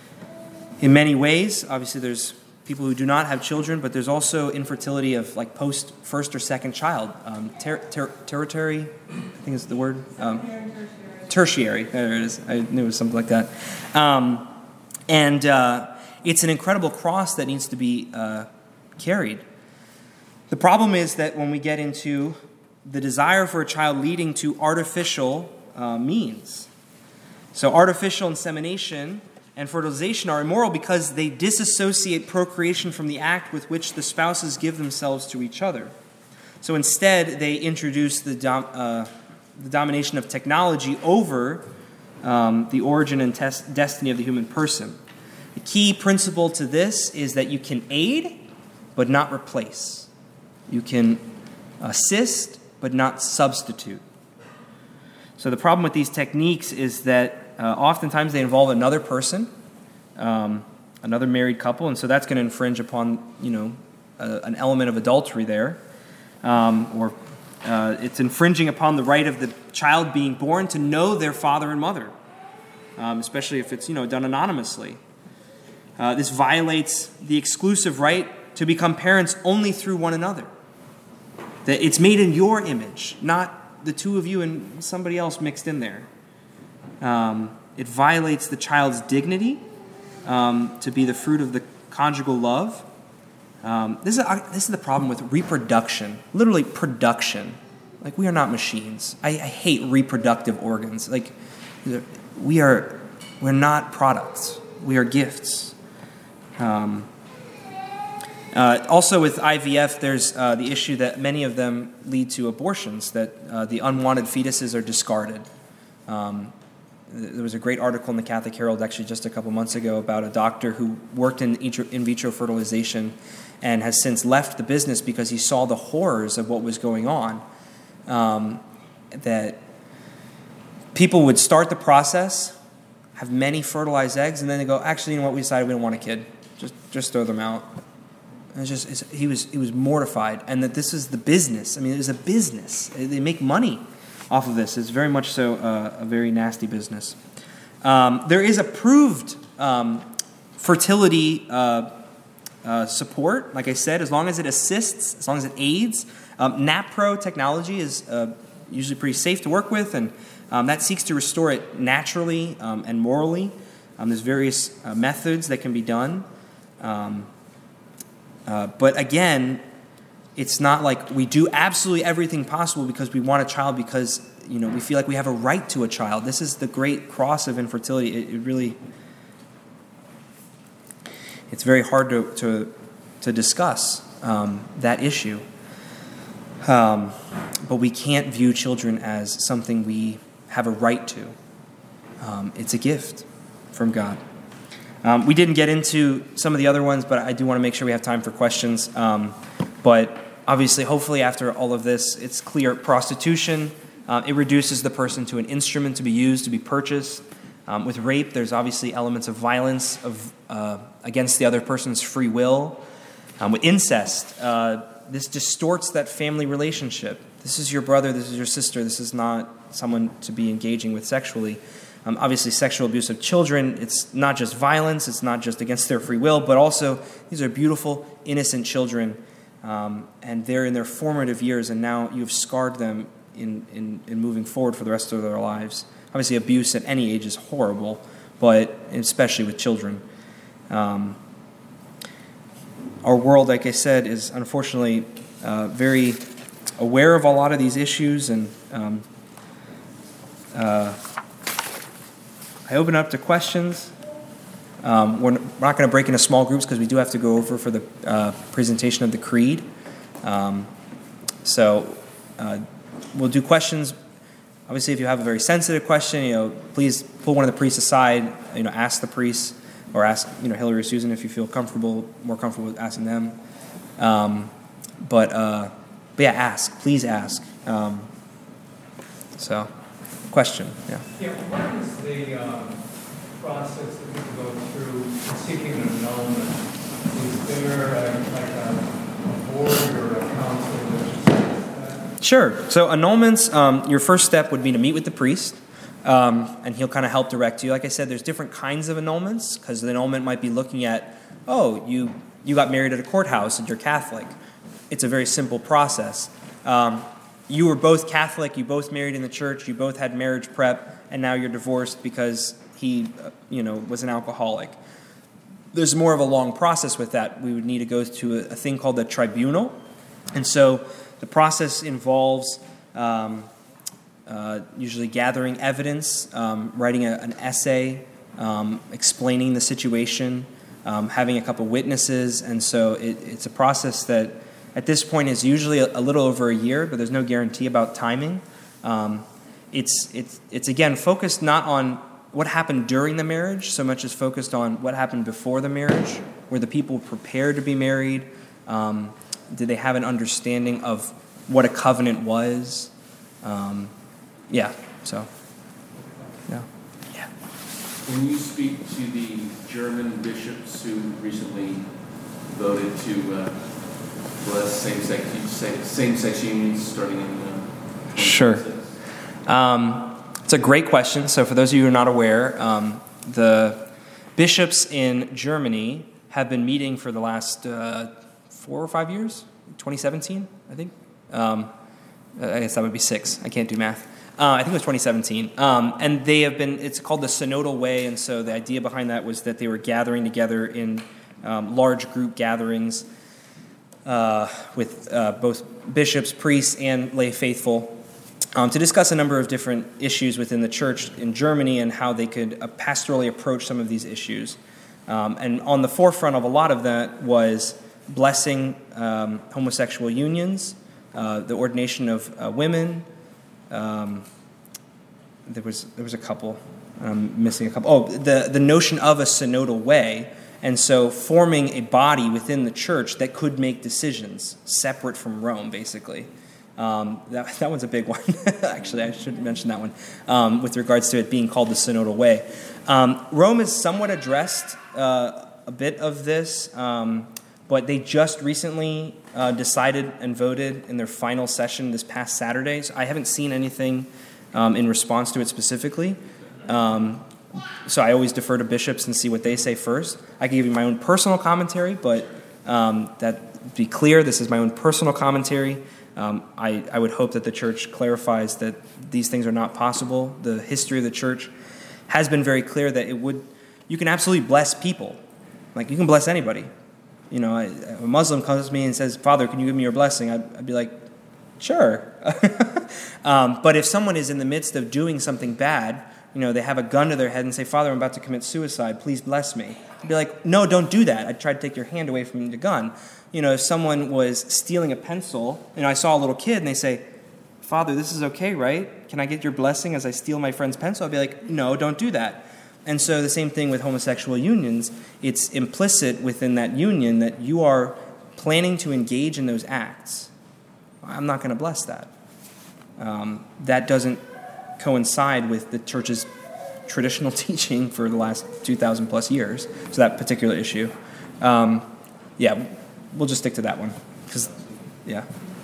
in many ways. Obviously, there's people who do not have children, but there's also infertility of like post first or second child. Um, ter- ter- tertiary, I think is the word. Um, tertiary, there it is. I knew it was something like that. Um, and uh, it's an incredible cross that needs to be uh, carried. The problem is that when we get into the desire for a child leading to artificial uh, means. So artificial insemination and fertilization are immoral because they disassociate procreation from the act with which the spouses give themselves to each other. So instead, they introduce the, dom- uh, the domination of technology over um, the origin and tes- destiny of the human person. The key principle to this is that you can aid, but not replace. You can assist, but not substitute. So the problem with these techniques is that uh, oftentimes they involve another person, um, another married couple, and so that's going to infringe upon, you know, uh, an element of adultery there, um, or uh, it's infringing upon the right of the child being born to know their father and mother, um, especially if it's, you know, done anonymously. Uh, this violates the exclusive right to become parents only through one another. That it's made in your image, not the two of you and somebody else mixed in there. Um, it violates the child's dignity um, to be the fruit of the conjugal love. Um, this is a, this is the problem with reproduction, literally production. Like, we are not machines. I, I hate reproductive organs. Like, we are, we're not products. We are gifts. Um, uh, also with I V F, there's uh, the issue that many of them lead to abortions, that uh, the unwanted fetuses are discarded. Um, there was a great article in the Catholic Herald actually just a couple months ago about a doctor who worked in in vitro fertilization and has since left the business because he saw the horrors of what was going on. Um, that people would start the process, have many fertilized eggs, and then they go, actually, you know what, we decided we don't want a kid. Just just throw them out. And it's just it's, he was he was mortified, and that this is the business. I mean, it is a business. They make money off of this. It's very much so uh, a very nasty business. Um, there is approved um, fertility uh, uh, support, like I said, as long as it assists, as long as it aids. Um, NAPRO technology is uh, usually pretty safe to work with, and um, that seeks to restore it naturally um, and morally. Um, there's various uh, methods that can be done. Um, uh, but again, it's not like we do absolutely everything possible because we want a child because, you know, we feel like we have a right to a child. This is the great cross of infertility. It, it really, it's very hard to to, to discuss um, that issue. Um, but we can't view children as something we have a right to. Um, it's a gift from God. Um, we didn't get into some of the other ones, but I do want to make sure we have time for questions. Um, but obviously, hopefully after all of this, it's clear prostitution, uh, it reduces the person to an instrument to be used, to be purchased. Um, with rape, there's obviously elements of violence of uh, against the other person's free will. Um, with incest, uh, this distorts that family relationship. This is your brother, this is your sister, this is not someone to be engaging with sexually. Um, obviously, sexual abuse of children, it's not just violence, it's not just against their free will, but also these are beautiful, innocent children, um, and they're in their formative years, and now you've scarred them in, in, in moving forward for the rest of their lives. Obviously, abuse at any age is horrible, but especially with children. Um, our world, like I said, is unfortunately uh, very aware of a lot of these issues, and um, uh, I open up to questions. Um, we're, we're not going to break into small groups because we do have to go over for the uh, presentation of the creed. Um, so uh, we'll do questions. Obviously, if you have a very sensitive question, you know, please pull one of the priests aside. You know, ask the priest or ask you know Hillary or Susan if you feel comfortable, more comfortable with asking them. Um, but uh, but yeah, ask. Please ask. Um, so. Question, yeah. Yeah, what is the um, process that people go through seeking an annulment? Is there a, like a, a board or a council that decides that? Sure. So annulments, um, your first step would be to meet with the priest, um, and he'll kind of help direct you. Like I said, there's different kinds of annulments, because the annulment might be looking at, oh, you, you got married at a courthouse and you're Catholic. It's a very simple process. Um, You were both Catholic, you both married in the church, you both had marriage prep, and now you're divorced because he, you know, was an alcoholic. There's more of a long process with that. We would need to go to a, a thing called the tribunal. And so the process involves um, uh, usually gathering evidence, um, writing a, an essay, um, explaining the situation, um, having a couple witnesses. And so it, it's a process that at this point is usually a, a little over a year, but there's no guarantee about timing. Um, it's, it's, it's, again, focused not on what happened during the marriage so much as focused on what happened before the marriage. Were the people prepared to be married? Um, did they have an understanding of what a covenant was? Um, yeah, so, yeah. yeah. When you speak to the German bishops who recently voted to uh, bless same-sex, same-sex unions starting in uh, Sure. Um, it's a great question. So for those of you who are not aware, um, the bishops in Germany have been meeting for the last uh, four or five years, twenty seventeen, I think. Um, I guess that would be six. I can't do math. Uh, I think it was twenty seventeen. Um, and they have been, it's called the Synodal Way, and so the idea behind that was that they were gathering together in um, large group gatherings uh, with uh, both bishops, priests, and lay faithful um, to discuss a number of different issues within the church in Germany and how they could uh, pastorally approach some of these issues. Um, and on the forefront of a lot of that was blessing um, homosexual unions, uh, the ordination of uh, women. Um, there was there was a couple. I'm missing a couple. Oh, the, the notion of a synodal way, and so forming a body within the church that could make decisions separate from Rome, basically. Um, that that one's a big one. Actually, I should mention that one um, with regards to it being called the synodal way. Um, Rome has somewhat addressed uh, a bit of this, um, but they just recently uh, decided and voted in their final session this past Saturday. So I haven't seen anything um, in response to it specifically. Um, so I always defer to bishops and see what they say first. I can give you my own personal commentary, but Um, that be clear, this is my own personal commentary. Um, I, I would hope that the church clarifies that these things are not possible. The history of the church has been very clear that it would, you can absolutely bless people. Like, you can bless anybody. You know, I, a Muslim comes to me and says, Father, can you give me your blessing? I'd, I'd be like, sure. um, but if someone is in the midst of doing something bad, you know, they have a gun to their head and say, Father, I'm about to commit suicide. Please bless me. I'd be like, no, don't do that. I'd try to take your hand away from the gun. You know, if someone was stealing a pencil, you know, I saw a little kid and they say, Father, this is okay, right? Can I get your blessing as I steal my friend's pencil? I'd be like, no, don't do that. And so the same thing with homosexual unions. It's implicit within that union that you are planning to engage in those acts. I'm not going to bless that. Um, that doesn't coincide with the church's traditional teaching for the last two thousand plus years. So that particular issue. Um, yeah, we'll just stick to that one. Because, yeah.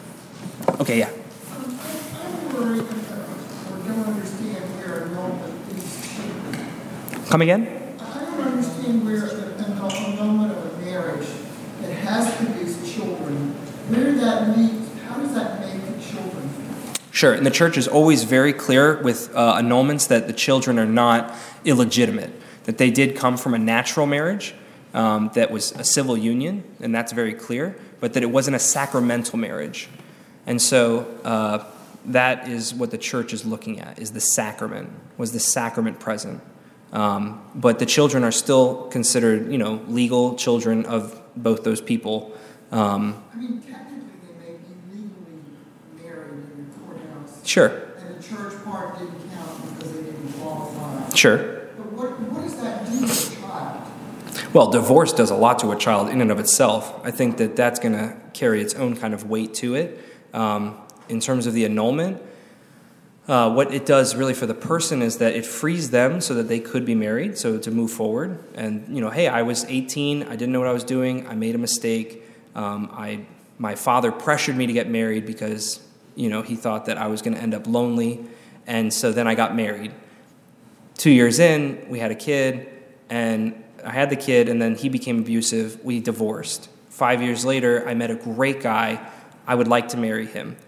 Okay, yeah. Um, I'm worried or don't understand where annulment is cheap. Come again? I don't understand where an annulment of a marriage that has produced children, where that means, how does that make the children? Sure, and the church is always very clear with uh, annulments that the children are not illegitimate, that they did come from a natural marriage um, that was a civil union, and that's very clear, but that it wasn't a sacramental marriage. And so uh, that is what the church is looking at, is the sacrament. Was the sacrament present? Um, but the children are still considered, you know, legal children of both those people. Um, I mean, technically they may be legally married in the courthouse. Sure. And the church part didn't count because they didn't qualify. Sure. But what, what does that do to a child? Well, divorce does a lot to a child in and of itself. I think that that's going to carry its own kind of weight to it. Um, in terms of the annulment, uh, what it does really for the person is that it frees them so that they could be married, so to move forward. And, you know, hey, I was eighteen, I didn't know what I was doing, I made a mistake. Um, I, my father pressured me to get married because, you know, he thought that I was going to end up lonely. And so then I got married. Two years in, we had a kid, and I had the kid, and then he became abusive. We divorced. Five years later, I met a great guy. I would like to marry him.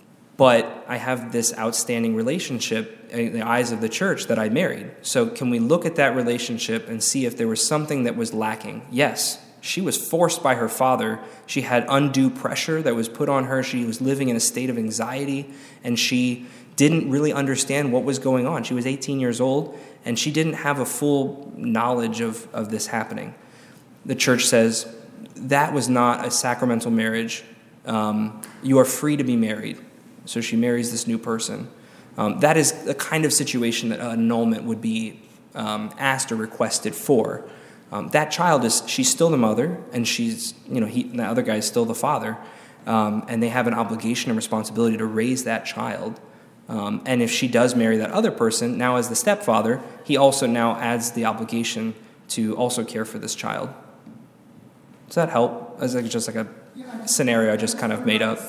But I have this outstanding relationship in the eyes of the church that I married. So can we look at that relationship and see if there was something that was lacking? Yes, she was forced by her father. She had undue pressure that was put on her. She was living in a state of anxiety, and she didn't really understand what was going on. She was eighteen years old, and she didn't have a full knowledge of, of this happening. The church says, that was not a sacramental marriage. Um, you are free to be married. So she marries this new person. Um, that is the kind of situation that an annulment would be um, asked or requested for. Um, that child is, she's still the mother, and she's, you know, he, the other guy is still the father, um, and they have an obligation and responsibility to raise that child. Um, and if she does marry that other person, now as the stepfather, he also now adds the obligation to also care for this child. Does that help? As like just like a scenario I just kind of made up.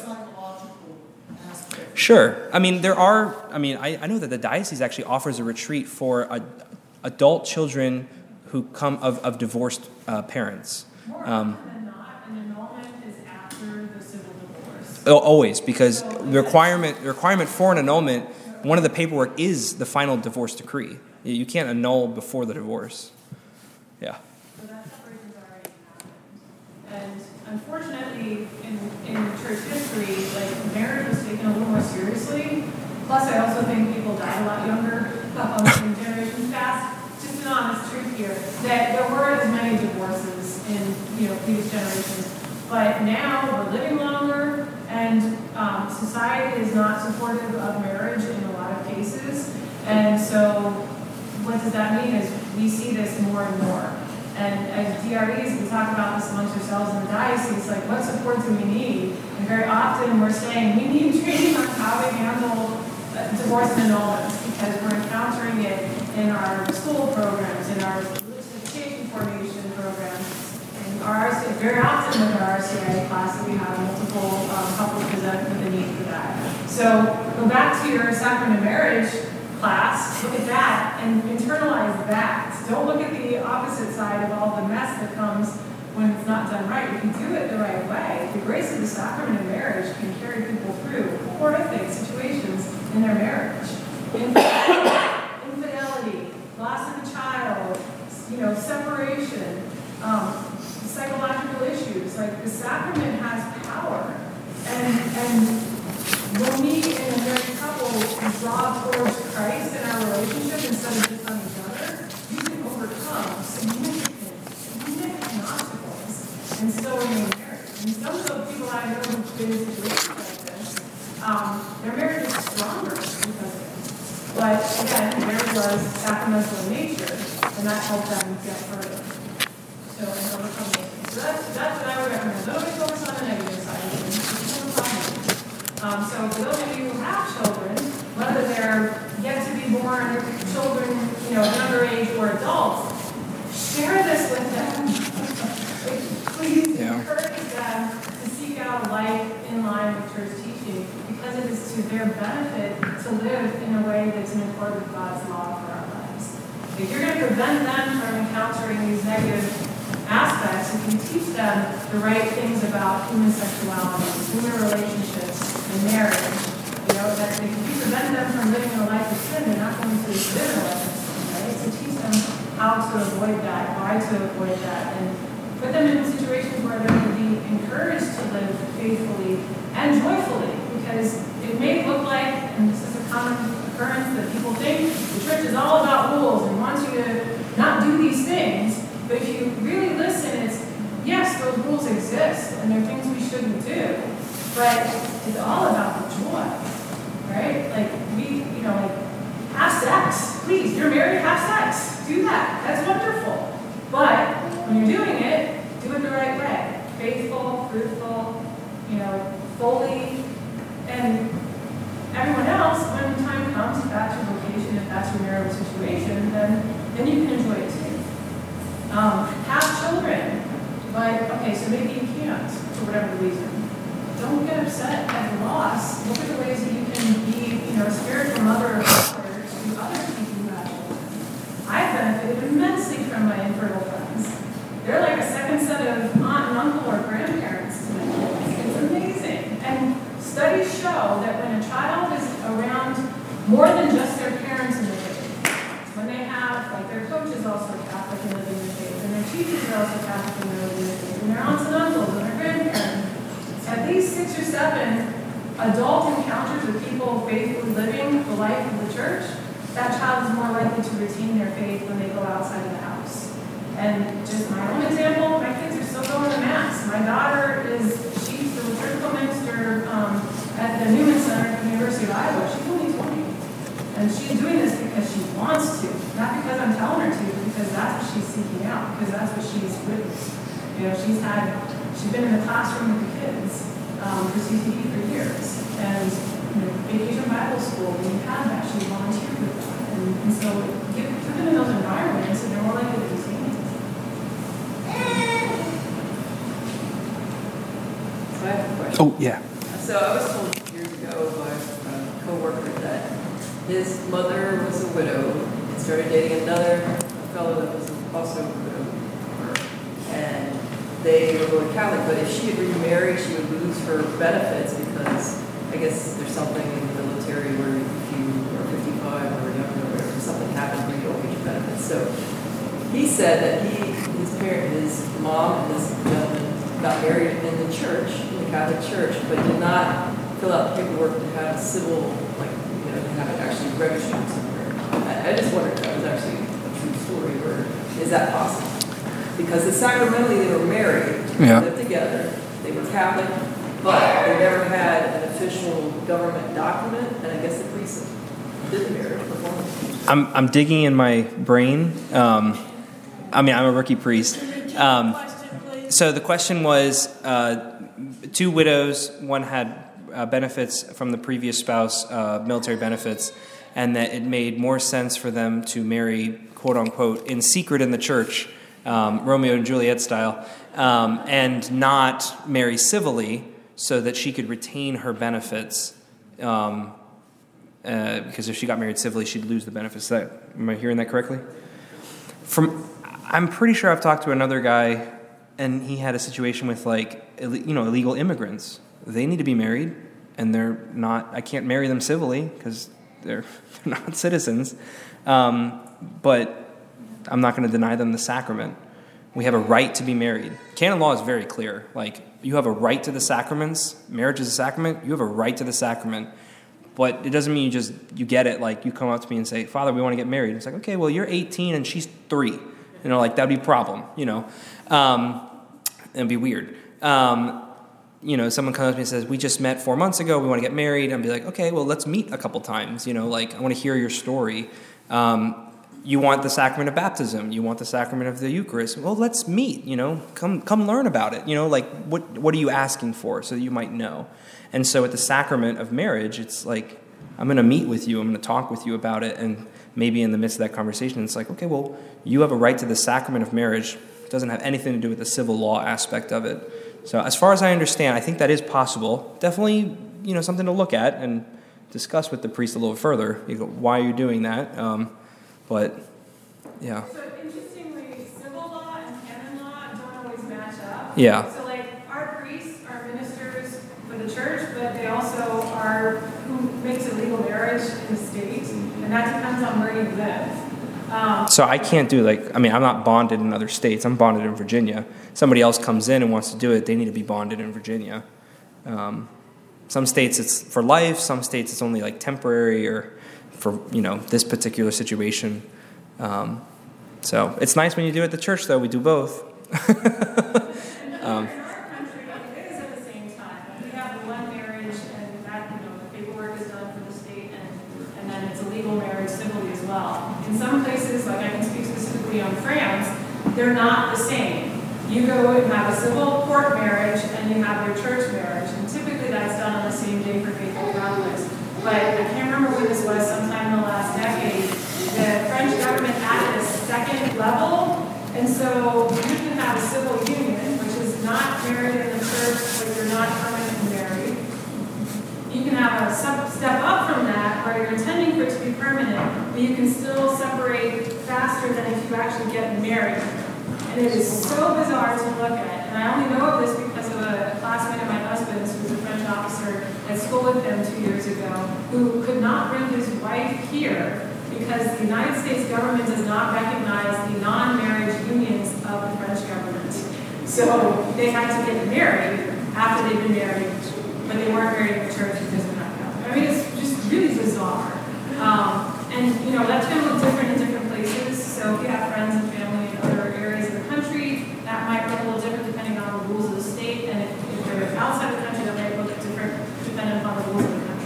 Sure. I mean, there are, I mean, I, I know that the diocese actually offers a retreat for a, adult children who come of, of divorced uh, parents. More Um, often than not, an annulment is after the civil divorce. oh, always, because the requirement, the requirement for an annulment, one of the paperwork is the final divorce decree. You you can't annul before the divorce. Yeah. So that separation's already happened. And unfortunately, in, in church history, like, marriage was taken a little more seriously. Plus, I also think people died a lot younger um, in generations past. Just an honest truth here, that there weren't as many divorces in, you know, previous generations. But now we're living longer, and um, society is not supportive of marriage in a lot of cases. And so what does that mean is we see this more and more. And as D R Es, we talk about this amongst ourselves in the diocese, like, what support do we need? And very often we're saying we need training on how to handle uh, divorce and annulments, because we're encountering it in our school programs, in our religious education formation programs, and our R C I, very often with our R C I A class, we have multiple um, couples present with the need for that. So go back to your sacrament of marriage class, look at that and internalize that. Don't look at the opposite side of all the mess that comes when it's not done right. If you do it the right way, the grace of the sacrament of marriage can carry people through horrific situations in their marriage. Infidelity, loss of a child, you know, separation, um, psychological issues. Like, the sacrament has power. And, and when we in a married couple draw towards Christ in our relationship instead of just on each other, we can overcome significant, significant obstacles and still remain married. And some of the people I know who've been in situations like this, um, their marriage is stronger because of it. But again, marriage was sacramental in nature, and that helped them get further. So, and overcome those things. So that's, that's what I would recommend. Don't always focus on the negative side of things. Um, so for those of you who have children, whether they're yet to be born, children, you know, younger age, or adults, share this with them. Please Yeah. encourage them to seek out life in line with church teaching, because it is to their benefit to live in a way that's in accord with God's law for our lives. If you're going to prevent them from encountering these negative aspects, if you teach them the right things about human sexuality, human relationships, and marriage, you know, that if you prevent them from living a life of sin, they're not going to live a life of sin, right? So teach them how to avoid that, why to avoid that, and put them in situations where they're going to be encouraged to live faithfully and joyfully, because it may look like, and this is a common occurrence, that people think the church is all about rules and wants you to not do these things. But if you really listen, it's, yes, those rules exist, and they're things we shouldn't do, but it's all about the joy, right? Like, we, you know, like, have sex. Please, you're married, have sex. Do that. That's wonderful. But when you're doing it, do it the right way. Faithful, fruitful, you know, fully, and everyone else, when the time comes, if that's your vocation, if that's your marital situation, then, then you can enjoy it too. Um, have children, but, okay, so maybe you can't, for whatever reason. Don't get upset at the loss. Look at the ways that you can be, you know, a spiritual mother or father to other people who have children. I've benefited immensely from my infertile friends. They're like a second set of aunt and uncle or grandparents to my kids. It's amazing. And studies show that when a child is around more than just their parents in the faith, when they have, like, their coach is also Catholic and living the faith, and their teachers are also Catholic and living the faith, and their aunts and uncles and their grandparents, at least six or seven adult encounters with people faithfully living the life of the church, that child is more likely to retain their faith when they go outside of the house. And just my own example, my kids are still going to Mass. My daughter is, she's the liturgical minister um, at the Newman Center at the University of Iowa. She's only twenty. And she's doing this because she wants to, not because I'm telling her to, but because that's what she's seeking out, because that's what she's witnessed. You know, she's had, she's been in the classroom with the kids um, for C C D for years. And, you know, Vacation Bible School, when you had that, she volunteered with that. And, and so give, put them in those environments, and they're more likely to be seen. So I have a question. Oh, yeah. So I was told years ago by a coworker that his mother was a widow and started dating another fellow that was also a widow. And they were both Catholic, but if she had remarried, she would lose her benefits because I guess there's something in the military where if you are fifty-five or younger or whatever, something happens where you don't get your benefits. So he said that he, his parent, his mom and this gentleman got married in the church, in the Catholic Church, but did not fill out paperwork to have a civil, like, you know, to have it actually registered somewhere. I, I just wondered if that was actually a true story, or is that possible? Because the sacramentally they were married, Yeah. lived together, they were Catholic, but they never had an official government document, and I guess the priest did the marriage performance. I'm I'm digging in my brain. Um, I mean, I'm a rookie priest. Um, so the question was, uh, two widows, one had uh, benefits from the previous spouse, uh, military benefits, and that it made more sense for them to marry, quote unquote, in secret in the church, um, Romeo and Juliet style, um, and not marry civilly so that she could retain her benefits. Um, uh, because if she got married civilly, she'd lose the benefits. Is that, am I hearing that correctly? From, I'm pretty sure I've talked to another guy and he had a situation with like Ill- you know illegal immigrants. They need to be married, and they're not. I can't marry them civilly because they're, they're not citizens. Um, but I'm not going to deny them the sacrament. We have a right to be married. Canon law is very clear. Like, you have a right to the sacraments. Marriage is a sacrament. You have a right to the sacrament. But it doesn't mean you just, you get it. Like, you come up to me and say, Father, we want to get married. It's like, okay, well, you're eighteen and she's three. You know, like, that'd be a problem, you know. Um, it'd be weird. Um, you know, someone comes to me and says, we just met four months ago. We want to get married. I'd be like, okay, well, let's meet a couple times. You know, like, I want to hear your story. Um, You want the sacrament of baptism. You want the sacrament of the Eucharist. Well, let's meet, you know. Come come learn about it. You know, like, what what are you asking for so that you might know? And so at the sacrament of marriage, it's like, I'm going to meet with you. I'm going to talk with you about it. And maybe in the midst of that conversation, it's like, okay, well, you have a right to the sacrament of marriage. It doesn't have anything to do with the civil law aspect of it. So as far as I understand, I think that is possible. Definitely, you know, something to look at and discuss with the priest a little further. You go, why are you doing that? Um, But, yeah. So interestingly, civil law and canon law don't always match up. Yeah. So like, our priests are ministers for the church, but they also are who makes a legal marriage in the state, and that depends on where you live. Um, So I can't do, like, I mean, I'm not bonded in other states. I'm bonded in Virginia. Somebody else comes in and wants to do it, they need to be bonded in Virginia. Um, some states it's for life, some states it's only, like, temporary or for, you know, this particular situation. Um, so it's nice when you do it at the church, though. We do both. um, in our country, it is at the same time. We have the one marriage, and that, you know, the paperwork is done for the state, and, and then it's a legal marriage civilly as well. In some places, like I can speak specifically on France, they're not the same. You go and have a civil court marriage, and you have your church marriage, and typically that's done on the same day for faithful Catholics. But I can't remember when this was, sometime in the last decade, the French government added a second level, and so you can have a civil union, which is not married in the church, but you're not permanently married. You can have a sub- step up from that, where you're intending for it to be permanent, but you can still separate faster than if you actually get married. And it is so bizarre to look at, and I only know of this because of a classmate of my husband's who was a French officer at school with him two years ago, who could not bring his wife here because the United States government does not recognize the non-marriage unions of the French government. So they had to get married after they'd been married, but they weren't married in the church because of that. I mean, it's just really bizarre. Um, and, you know, that's going to look different in different places. So if you have friends and family in other areas of the country, that might look a little different depending on the rules of the state. And if, if they're outside the country, that might look different depending on the rules of the country.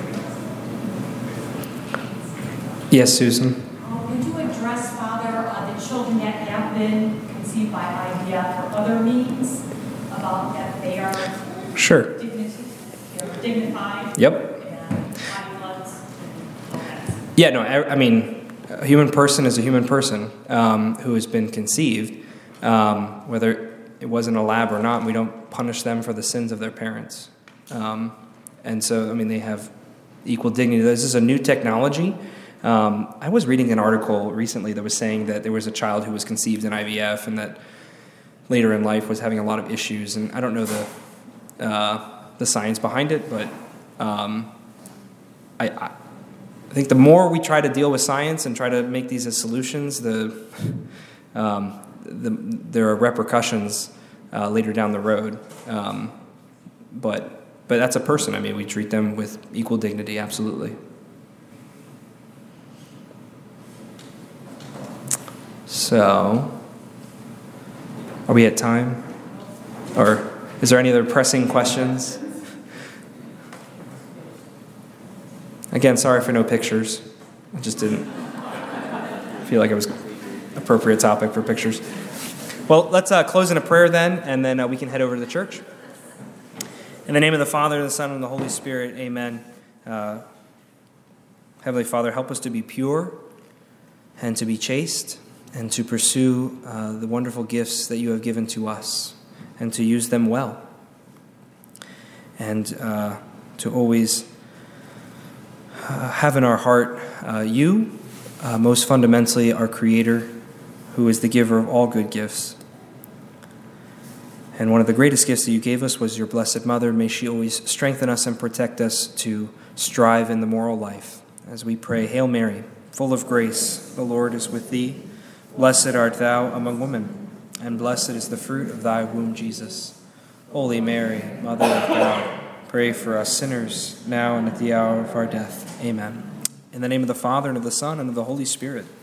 yes, Susan? Um, Would you address, Father, uh, the children that have been conceived by I V F or other means, about that they are Sure. dignity, they're dignified? Yep. And body bloods and all that? Yeah, no, I, I mean, a human person is a human person um, who has been conceived. Um, whether it was in a lab or not, we don't punish them for the sins of their parents. Um, and so, I mean, they have equal dignity. This is a new technology. Um, I was reading an article recently that was saying that there was a child who was conceived in I V F and that later in life was having a lot of issues. And I don't know the uh, the science behind it, but um, I, I I think the more we try to deal with science and try to make these as solutions, the um, the there are repercussions uh, later down the road. Um, but but that's a person. I mean, we treat them with equal dignity, absolutely. So, are we at time? Or is there any other pressing questions? Again, sorry for no pictures. I just didn't feel like it was appropriate topic for pictures. Well, let's uh, close in a prayer then, and then uh, we can head over to the church. In the name of the Father, the Son, and the Holy Spirit, amen. Uh, Heavenly Father, help us to be pure and to be chaste and to pursue uh, the wonderful gifts that you have given to us and to use them well. And uh, to always uh, have in our heart uh, you, uh, most fundamentally our Creator, who is the giver of all good gifts. And one of the greatest gifts that you gave us was your Blessed Mother. May she always strengthen us and protect us to strive in the moral life. As we pray, Hail Mary, full of grace, the Lord is with thee. Blessed art thou among women, and blessed is the fruit of thy womb, Jesus. Holy Mary, Mother of God, pray for us sinners, now and at the hour of our death. Amen. In the name of the Father, and of the Son, and of the Holy Spirit.